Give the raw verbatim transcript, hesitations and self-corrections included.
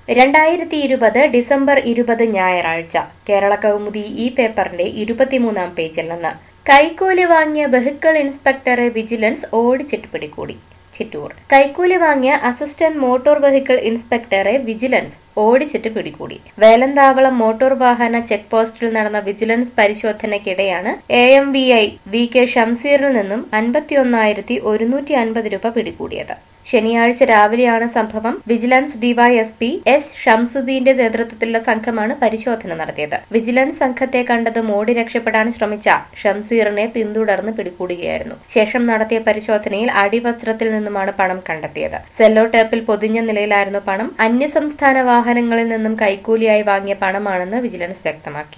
രണ്ടായിരത്തി ഇരുപത് ഡിസംബർ ഇരുപത് ഞായറാഴ്ച കേരള കൗമുദി ഈ പേപ്പറിന്റെ ഇരുപത്തിമൂന്നാം പേജിൽ നിന്ന് കൈക്കൂലി വാങ്ങിയ വെഹിക്കിൾ ഇൻസ്പെക്ടറെ വിജിലൻസ് ഓടിച്ചിട്ട് പിടികൂടി. ചിറ്റൂർ കൈക്കൂലി വാങ്ങിയ അസിസ്റ്റന്റ് മോട്ടോർ വെഹിക്കിൾ ഇൻസ്പെക്ടറെ വിജിലൻസ് ഓടിച്ചിട്ട് പിടികൂടി. വേലന്താവളം മോട്ടോർ വാഹന ചെക്ക് പോസ്റ്റിൽ നടന്ന വിജിലൻസ് പരിശോധനയ്ക്കിടെയാണ് A M V I V K ഷംസീറിൽ നിന്നും അൻപത്തിയൊന്നായിരത്തി ഒരുന്നൂറ്റി അൻപത് രൂപ പിടികൂടിയത്. ശനിയാഴ്ച രാവിലെയാണ് സംഭവം. വിജിലൻസ് ഡിവൈഎസ്പി എസ് ഷംസുദ്ദീന്റെ നേതൃത്വത്തിലുള്ള സംഘമാണ് പരിശോധന നടത്തിയത്. വിജിലൻസ് സംഘത്തെ കണ്ടത് മോടി രക്ഷപ്പെടാൻ ശ്രമിച്ച ഷംസീറിനെ പിന്തുടർന്ന് പിടികൂടുകയായിരുന്നു. ശേഷം നടത്തിയ പരിശോധനയിൽ അടിവസ്ത്രത്തിൽ നിന്നുമാണ് പണം കണ്ടെത്തിയത്. സെല്ലോ ടേപ്പിൽ പൊതിഞ്ഞ നിലയിലായിരുന്നു പണം. അന്യസംസ്ഥാന വാഹനങ്ങളിൽ നിന്നും കൈക്കൂലിയായി വാങ്ങിയ പണമാണെന്ന് വിജിലൻസ് വ്യക്തമാക്കി.